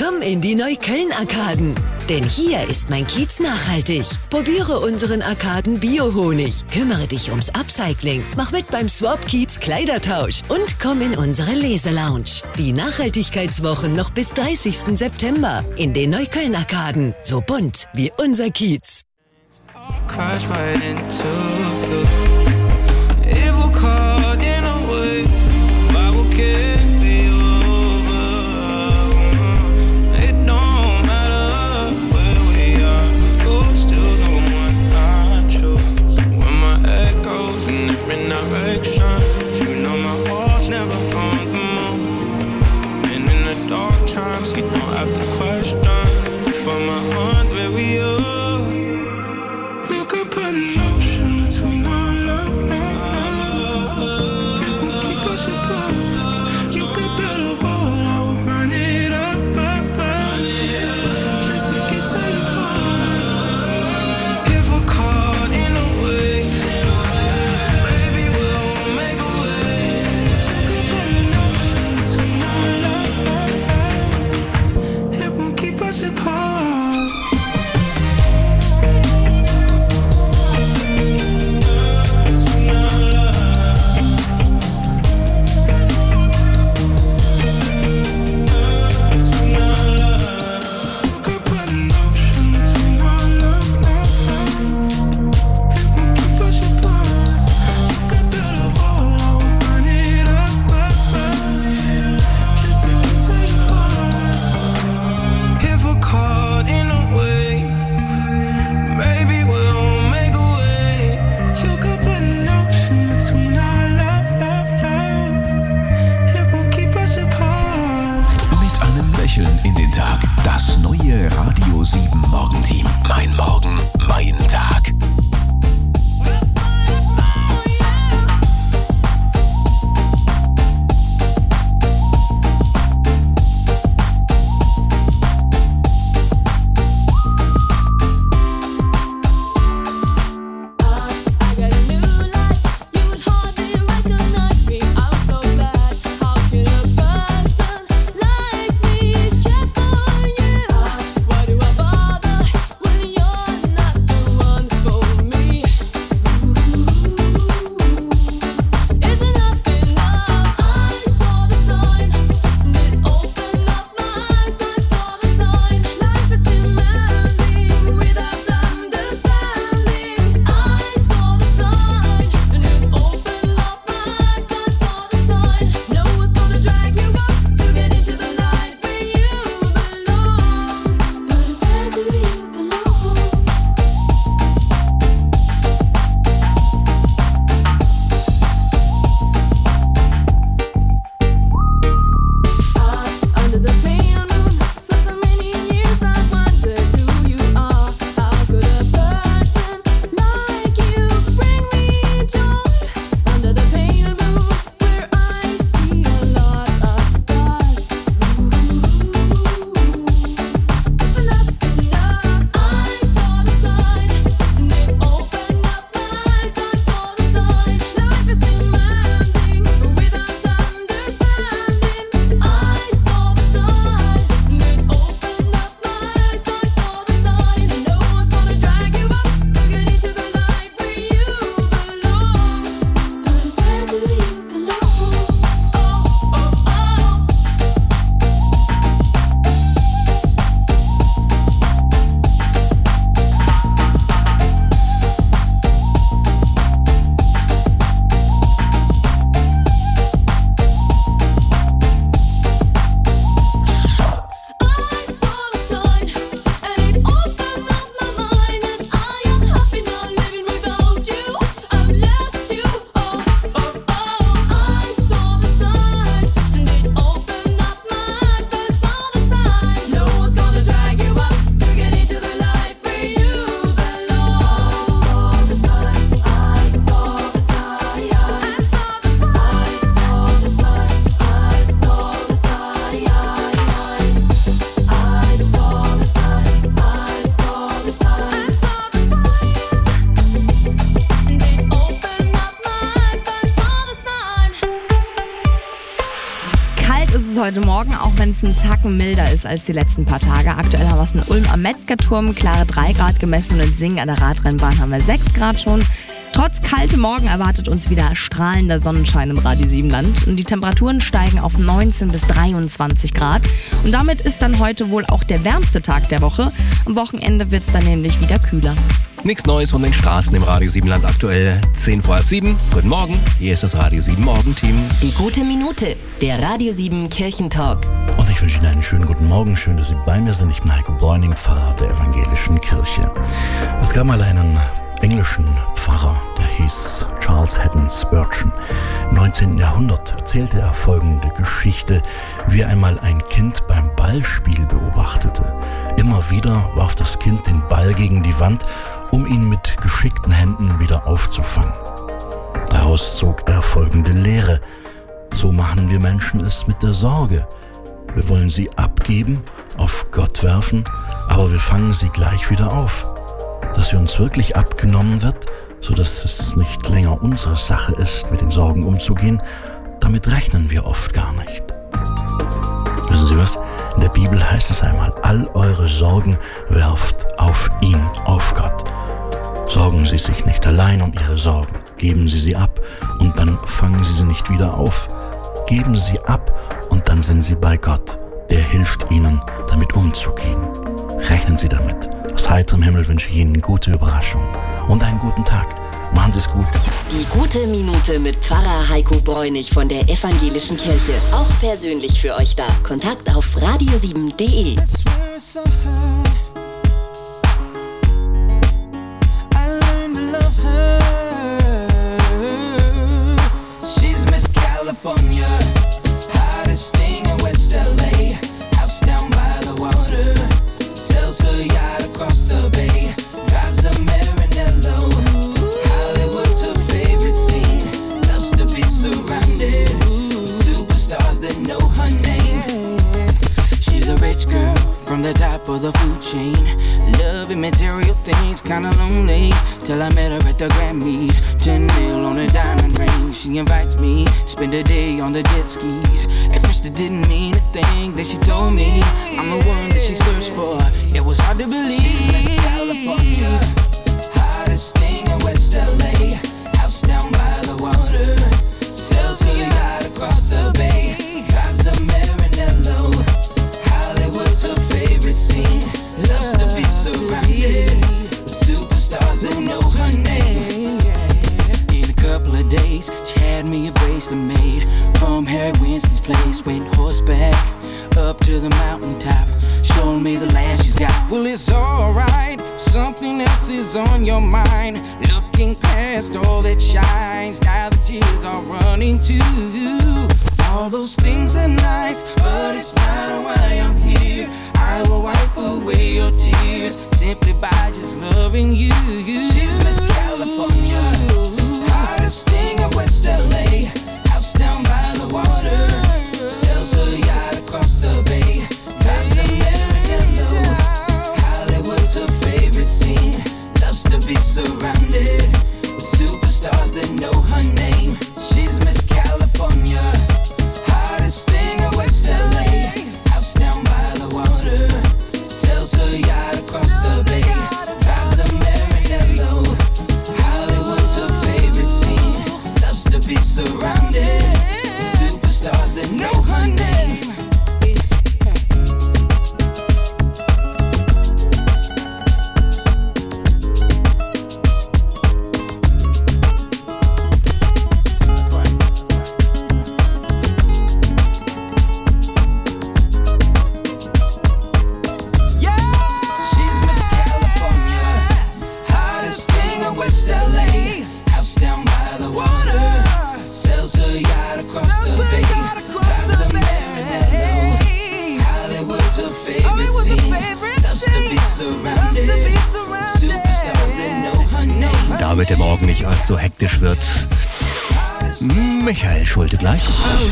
Komm in die Neukölln-Arkaden. Denn hier ist mein Kiez nachhaltig. Probiere unseren Arkaden Bio-Honig. Kümmere dich ums Upcycling. Mach mit beim Swap Kiez Kleidertausch. Und komm in unsere Leselounge. Die Nachhaltigkeitswochen noch bis 30. September. In den Neukölln-Arkaden. So bunt wie unser Kiez. Crash right into you. If we're caught in a way, I will carry you over. It don't matter where we are, you're still the one I choose. When my head goes in different directions, you know my heart's never on the move. And in the dark times, you don't have to question if I'm where we are. You could put an ocean between our love, love, love. It won't keep us apart. You could build a wall, I will run it up, up, up. Just to get to your heart. If we're caught in a wave, maybe we'll make a way. You could put an ocean between our love, love, love. It won't keep us apart. In den Tag. Das neue Radio 7 Morgenteam. Mein Morgen, mein Tag. Why do I bother when you're not the one for heute Morgen, auch wenn es einen Tacken milder ist als die letzten paar Tage. Aktuell haben wir es in Ulm am Metzgerturm, klare 3 Grad gemessen, und in Singen an der Radrennbahn haben wir 6 Grad schon. Trotz kaltem Morgen erwartet uns wieder strahlender Sonnenschein im Radio 7 Land. Und die Temperaturen steigen auf 19 bis 23 Grad. Und damit ist dann heute wohl auch der wärmste Tag der Woche. Am Wochenende wird es dann nämlich wieder kühler. Nichts Neues von den Straßen im Radio 7 Land, aktuell 10 vor halb 7. Guten Morgen, hier ist das Radio 7 Morgenteam. Die gute Minute, der Radio 7 Kirchentalk. Und ich wünsche Ihnen einen schönen guten Morgen. Schön, dass Sie bei mir sind. Ich bin Heiko Bräuning, Pfarrer der Evangelischen Kirche. Es gab mal einen englischen Pfarrer, der hieß Charles Haddon Spurgeon. Im 19. Jahrhundert erzählte er folgende Geschichte, wie er einmal ein Kind beim Ballspiel beobachtete. Immer wieder warf das Kind den Ball gegen die Wand, um ihn mit geschickten Händen wieder aufzufangen. Daraus zog er folgende Lehre: So machen wir Menschen es mit der Sorge. Wir wollen sie abgeben, auf Gott werfen, aber wir fangen sie gleich wieder auf. Dass sie uns wirklich abgenommen wird, sodass es nicht länger unsere Sache ist, mit den Sorgen umzugehen, damit rechnen wir oft gar nicht. Wissen Sie was? In der Bibel heißt es einmal: All eure Sorgen werft auf ihn, auf Gott. Sorgen Sie sich nicht allein um Ihre Sorgen. Geben Sie sie ab und dann fangen Sie sie nicht wieder auf. Geben Sie ab und dann sind Sie bei Gott. Der hilft Ihnen, damit umzugehen. Rechnen Sie damit. Aus heiterem Himmel wünsche ich Ihnen gute Überraschungen und einen guten Tag. Machen Sie es gut. Die gute Minute mit Pfarrer Heiko Bräunig von der Evangelischen Kirche. Auch persönlich für euch da. Kontakt auf radio7.de. California, hottest thing in West LA. House down by the water, sells her yacht across the bay. Drives a Maranello. Hollywood's her favorite scene. Loves to be surrounded with superstars that know her name. She's a rich girl from the top of the food chain. Loving material things, kinda lonely. Till I met her at the Grammys. 10 mil on a diamond ring. She invites me, spend a day on the jet skis. At first it didn't mean a thing. Then she told me I'm the one that she searched for. It was hard to believe. She's Miss California, hottest thing in West LA. House down by the water, sells her yacht across the bay. Drives a Maranello. Hollywood's her favorite scene. Loves to be surrounded with superstars that know her name. In a couple of days, she had me a bracelet made from Harry Winston's place. Went horseback up to the mountaintop, showing me the land she's got. Well, it's alright, something else is on your mind. Looking past all that shines, now the tears are running too. All those things are nice, but it's not why I'm here. I will wipe away your tears simply by just loving you. She's Miss California, hottest thing in West LA. House down by the water, sells her yacht across the bay. Drives a Maranello. Hollywood's her favorite scene. Loves to be surrounded with superstars that know her name. She's Miss California, hottest thing in West LA. House down by the water, sells her yacht across the bay. Drives a Maranello. Hollywood's her favorite scene. Loves to be surrounded with superstars that know her name. Damit der Morgen nicht allzu hektisch wird. Michael Schulte gleich.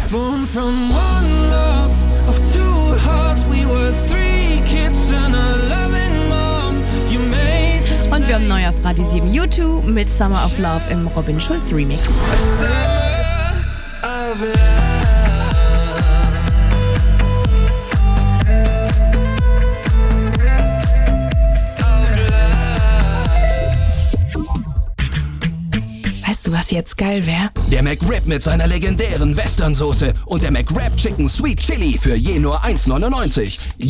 Und wir haben neu auf Radio 7 U2 mit Summer of Love im Robin Schulz Remix. Weißt du, was jetzt geil wäre? Der McRib mit seiner legendären Westernsoße und der McRib Chicken Sweet Chili für je nur 1,99.